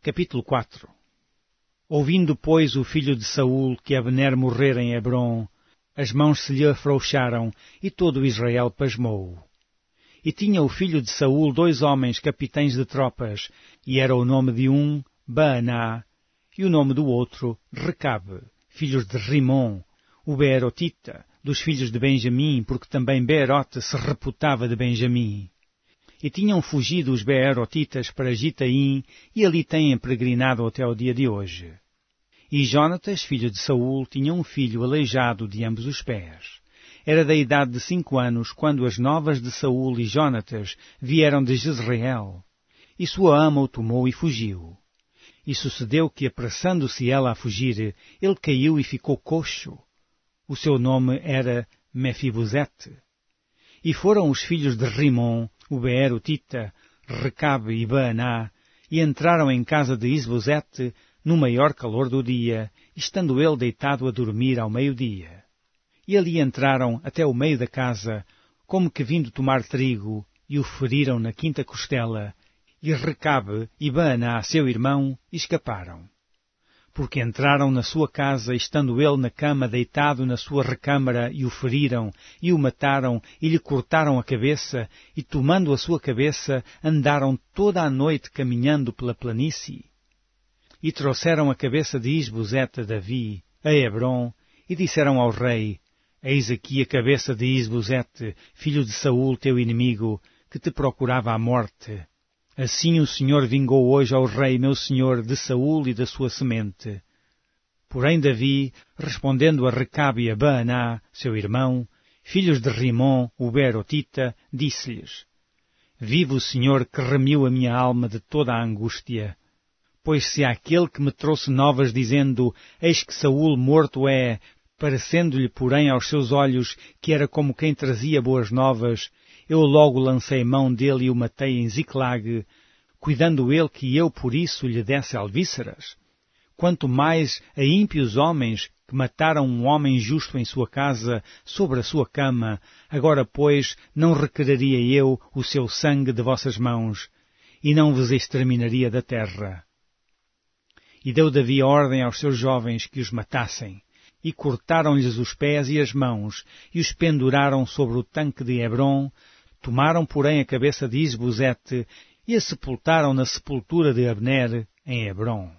Capítulo 4. Ouvindo, pois, o filho de Saul que Abner morrera em Hebrom, as mãos se lhe afrouxaram, e todo Israel pasmou. E tinha o filho de Saul 2 homens capitães de tropas, e era o nome de um Baaná, e o nome do outro Recabe, filhos de Rimom, o Beerotita, dos filhos de Benjamim, porque também Beerote se reputava de Benjamim. E tinham fugido os Beerotitas para Gitaim, e ali têm peregrinado até ao dia de hoje. E Jonatas, filho de Saul, tinha um filho aleijado de ambos os pés. Era da idade de 5 anos, quando as novas de Saul e Jonatas vieram de Jezreel. E sua ama o tomou e fugiu. E sucedeu que, apressando-se ela a fugir, ele caiu e ficou coxo. O seu nome era Mefibosete. E foram os filhos de Rimom, o Beerotita, Recabe e Baaná, e entraram em casa de Isbosete no maior calor do dia, estando ele deitado a dormir ao meio-dia. E ali entraram até o meio da casa, como que vindo tomar trigo, e o feriram na quinta costela, e Recabe e Baaná, seu irmão, escaparam. Porque entraram na sua casa, estando ele na cama deitado na sua recâmara, e o feriram, e o mataram, e lhe cortaram a cabeça, e tomando a sua cabeça, andaram toda a noite caminhando pela planície. E trouxeram a cabeça de Isbosete a Davi, a Hebrom, e disseram ao rei: Eis aqui a cabeça de Isbosete, filho de Saul, teu inimigo, que te procurava a morte. Assim o Senhor vingou hoje ao rei meu senhor de Saul e da sua semente. Porém Davi, respondendo a Recabe e a Baaná, seu irmão, filhos de Rimom, o Beerotita, disse-lhes: Vive o Senhor que remiu a minha alma de toda a angústia. Pois se aquele que me trouxe novas dizendo, eis que Saul morto é, parecendo-lhe porém aos seus olhos que era como quem trazia boas novas, eu logo lancei mão dele e o matei em Ziclag, cuidando ele que eu por isso lhe desse alvíceras. Quanto mais a ímpios homens que mataram um homem justo em sua casa, sobre a sua cama, agora, pois, não requereria eu o seu sangue de vossas mãos, e não vos exterminaria da terra. E deu Davi ordem aos seus jovens que os matassem, e cortaram-lhes os pés e as mãos, e os penduraram sobre o tanque de Hebrom, tomaram, porém, a cabeça de Isbosete, e a sepultaram na sepultura de Abner, em Hebrom.